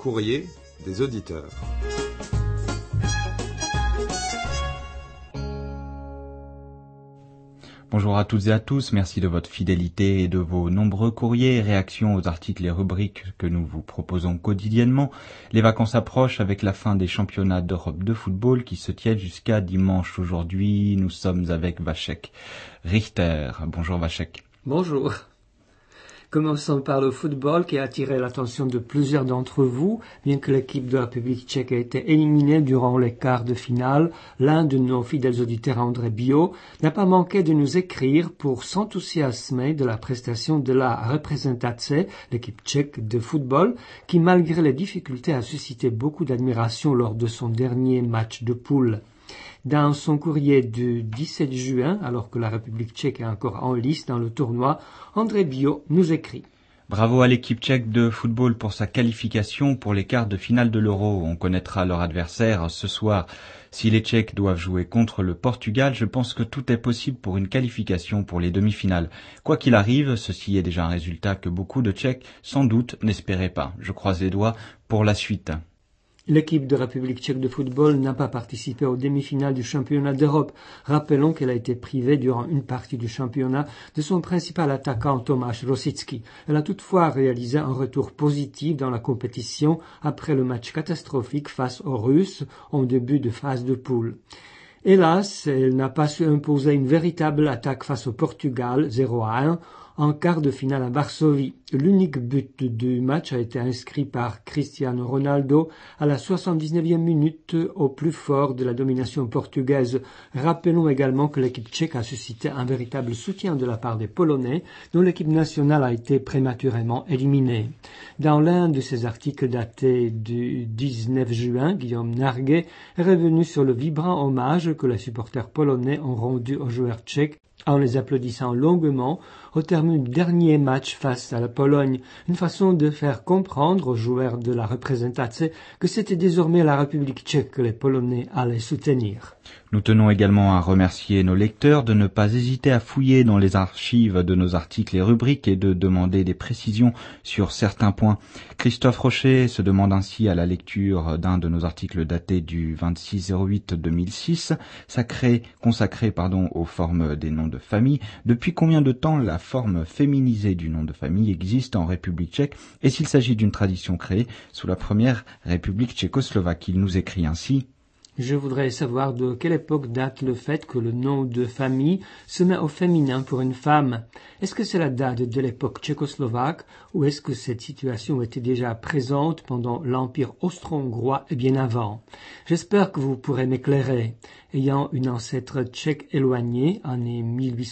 courrier des auditeurs. Bonjour à toutes et à tous, merci de votre fidélité et de vos nombreux courriers et réactions aux articles et rubriques que nous vous proposons quotidiennement. Les vacances approchent avec la fin des championnats d'Europe de football qui se tiennent jusqu'à dimanche. Aujourd'hui, nous sommes avec Vacek Richter. Bonjour Vacek. Bonjour. Commençons par le football qui a attiré l'attention de plusieurs d'entre vous. Bien que l'équipe de la République tchèque ait été éliminée durant les quarts de finale, l'un de nos fidèles auditeurs, André Bio, n'a pas manqué de nous écrire pour s'enthousiasmer de la prestation de la Reprezentace, l'équipe tchèque de football, qui malgré les difficultés a suscité beaucoup d'admiration lors de son dernier match de poule. Dans son courrier du 17 juin, alors que la République tchèque est encore en lice dans le tournoi, André Bio nous écrit. Bravo à l'équipe tchèque de football pour sa qualification pour les quarts de finale de l'Euro. On connaîtra leur adversaire ce soir. Si les Tchèques doivent jouer contre le Portugal, je pense que tout est possible pour une qualification pour les demi-finales. Quoi qu'il arrive, ceci est déjà un résultat que beaucoup de Tchèques, sans doute, n'espéraient pas. Je croise les doigts pour la suite. L'équipe de République tchèque de football n'a pas participé aux demi-finales du championnat d'Europe. Rappelons qu'elle a été privée durant une partie du championnat de son principal attaquant Tomáš Rosický. Elle a toutefois réalisé un retour positif dans la compétition après le match catastrophique face aux Russes en début de phase de poule. Hélas, elle n'a pas su imposer une véritable attaque face au Portugal 0-1 en quart de finale à Varsovie. L'unique but du match a été inscrit par Cristiano Ronaldo à la 79e minute au plus fort de la domination portugaise. Rappelons également que l'équipe tchèque a suscité un véritable soutien de la part des Polonais, dont l'équipe nationale a été prématurément éliminée. Dans l'un de ses articles datés du 19 juin, Guillaume Narguet est revenu sur le vibrant hommage que les supporters polonais ont rendu aux joueurs tchèques en les applaudissant longuement au terme du dernier match face à la Pologne, une façon de faire comprendre aux joueurs de la Reprezentace que c'était désormais la République tchèque que les Polonais allaient soutenir. Nous tenons également à remercier nos lecteurs de ne pas hésiter à fouiller dans les archives de nos articles et rubriques et de demander des précisions sur certains points. Christophe Rocher se demande ainsi à la lecture d'un de nos articles datés du 26/08/2006, consacré aux formes des noms de famille. Depuis combien de temps la forme féminisée du nom de famille existe en République tchèque et s'il s'agit d'une tradition créée sous la première République tchécoslovaque? Il nous écrit ainsi. Je voudrais savoir de quelle époque date le fait que le nom de famille se met au féminin pour une femme. Est-ce que cela date de l'époque tchécoslovaque ou est-ce que cette situation était déjà présente pendant l'Empire austro-hongrois et bien avant? J'espère que vous pourrez m'éclairer. Ayant une ancêtre tchèque éloignée, année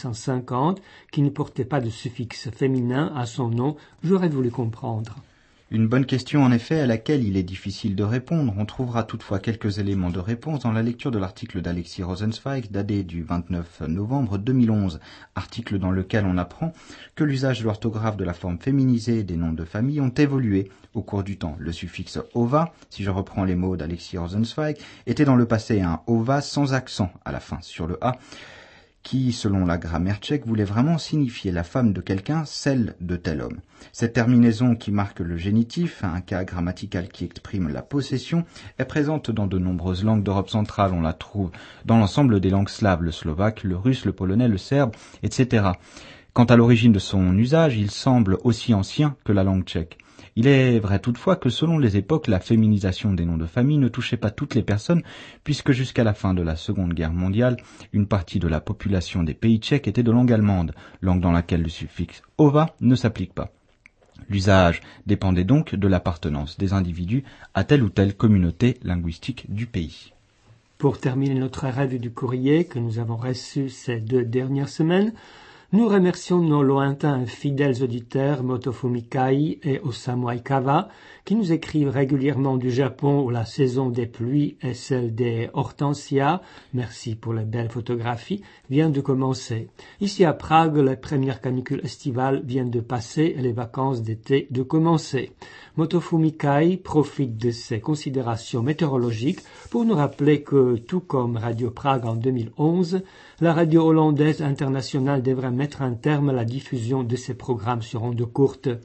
1850, qui ne portait pas de suffixe féminin à son nom, j'aurais voulu comprendre. Une bonne question en effet à laquelle il est difficile de répondre. On trouvera toutefois quelques éléments de réponse dans la lecture de l'article d'Alexis Rosenzweig daté du 29 novembre 2011, article dans lequel on apprend que l'usage de l'orthographe de la forme féminisée des noms de famille ont évolué au cours du temps. Le suffixe ova, si je reprends les mots d'Alexis Rosenzweig, était dans le passé un ova sans accent à la fin sur le a, qui, selon la grammaire tchèque, voulait vraiment signifier la femme de quelqu'un, celle de tel homme. Cette terminaison qui marque le génitif, un cas grammatical qui exprime la possession, est présente dans de nombreuses langues d'Europe centrale. On la trouve dans l'ensemble des langues slaves, le slovaque, le russe, le polonais, le serbe, etc. Quant à l'origine de son usage, il semble aussi ancien que la langue tchèque. Il est vrai toutefois que selon les époques, la féminisation des noms de famille ne touchait pas toutes les personnes, puisque jusqu'à la fin de la Seconde Guerre mondiale, une partie de la population des pays tchèques était de langue allemande, langue dans laquelle le suffixe ova ne s'applique pas. L'usage dépendait donc de l'appartenance des individus à telle ou telle communauté linguistique du pays. Pour terminer notre revue du courrier que nous avons reçu ces 2 dernières semaines, nous remercions nos lointains fidèles auditeurs Motofumi Kai et Osamu Aikawa qui nous écrivent régulièrement du Japon où la saison des pluies et celle des hortensias, merci pour les belles photographies, vient de commencer. Ici à Prague, les premières canicules estivales viennent de passer et les vacances d'été de commencer. Motofumi Kai profite de ces considérations météorologiques pour nous rappeler que, tout comme Radio Prague en 2011, la radio hollandaise internationale devrait mettre un terme à la diffusion de ses programmes sur ondes courtes.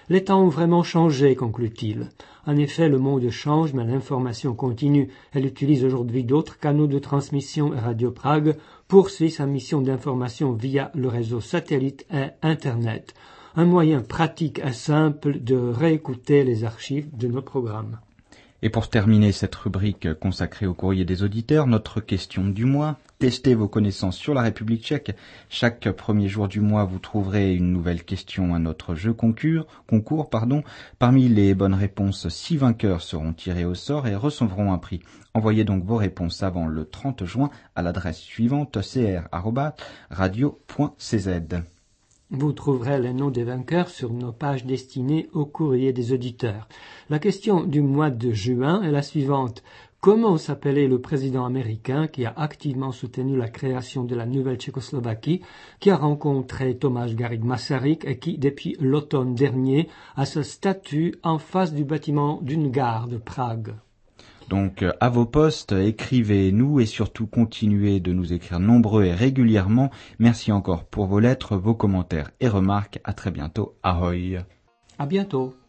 Les temps ont vraiment changé, conclut-il. En effet, le monde change, mais l'information continue. Elle utilise aujourd'hui d'autres canaux de transmission et Radio Prague poursuit sa mission d'information via le réseau satellite et Internet. Un moyen pratique et simple de réécouter les archives de nos programmes. Et pour terminer cette rubrique consacrée au courrier des auditeurs, notre question du mois. Testez vos connaissances sur la République tchèque. Chaque premier jour du mois, vous trouverez une nouvelle question à notre jeu concours. Parmi les bonnes réponses, 6 vainqueurs seront tirés au sort et recevront un prix. Envoyez donc vos réponses avant le 30 juin à l'adresse suivante cr@radio.cz. Vous trouverez les noms des vainqueurs sur nos pages destinées au courrier des auditeurs. La question du mois de juin est la suivante. Comment s'appelait le président américain qui a activement soutenu la création de la nouvelle Tchécoslovaquie, qui a rencontré Tomáš Garrigue Masaryk et qui, depuis l'automne dernier, a ce statut en face du bâtiment d'une gare de Prague? Donc à vos postes, écrivez-nous et surtout continuez de nous écrire nombreux et régulièrement. Merci encore pour vos lettres, vos commentaires et remarques. À très bientôt. Ahoy. À bientôt.